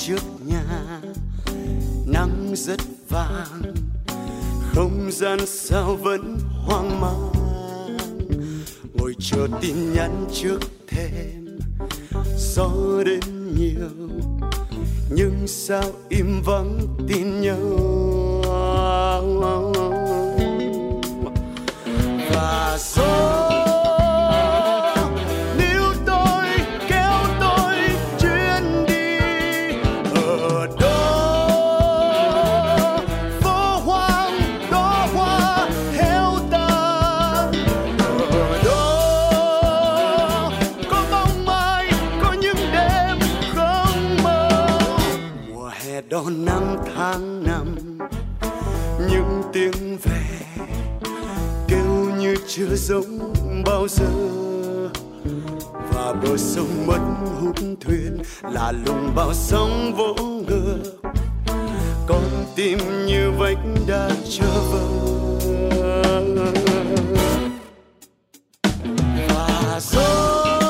trước nhà, nắng rất vàng, không gian sao vẫn hoang mang. Ngồi chờ tin nhắn trước thềm, gió đến nhiều nhưng sao im vắng tin nhau. Và gió đón năm tháng năm, những tiếng về kêu như chưa giống bao giờ. Và bờ sông mất hút thuyền là lùng bao sóng vỗ ngược, con tim như vách đá trở vỡ. Và gió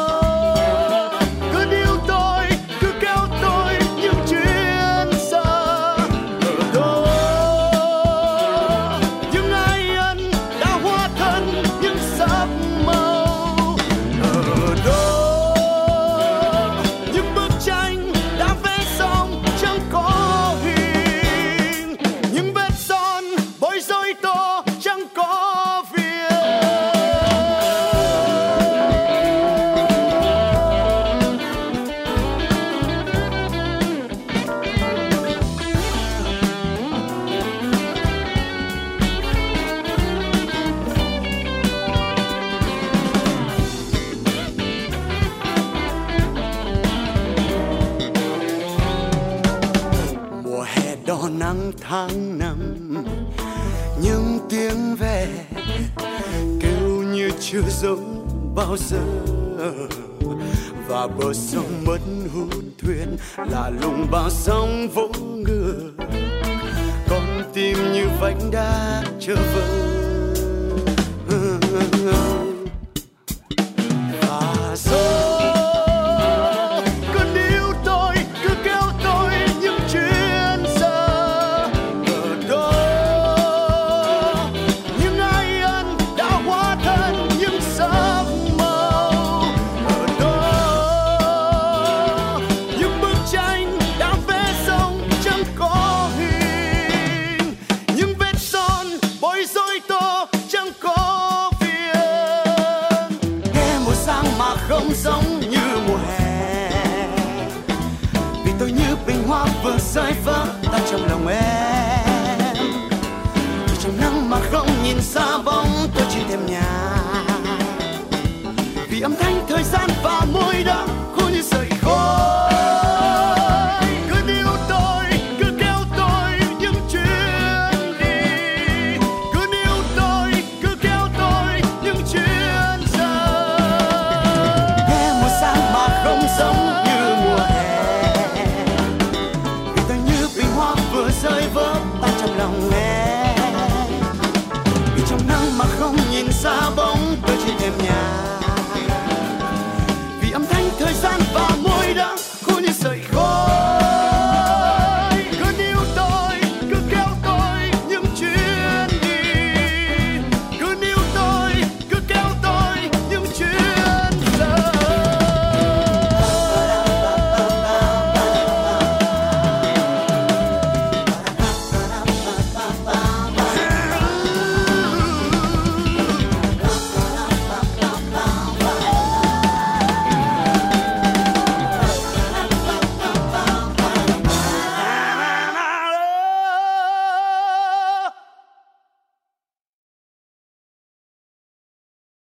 nắng tháng năm, những tiếng ve kêu như chưa giống bao giờ. Và bờ sông mất hút thuyền là lùng bao sóng vỗ ngược, con tim như vách đá trở vỡ. Và gió không giống như mùa hè, vì tôi như bình hoa vừa rơi vỡ tan trong lòng em. Vì trong nắng mà không nhìn xa bóng tôi trên thềm nhà, vì âm thanh thời gian và môi đắng khô như sợi khói. Rơi vỡ tan trong lòng em.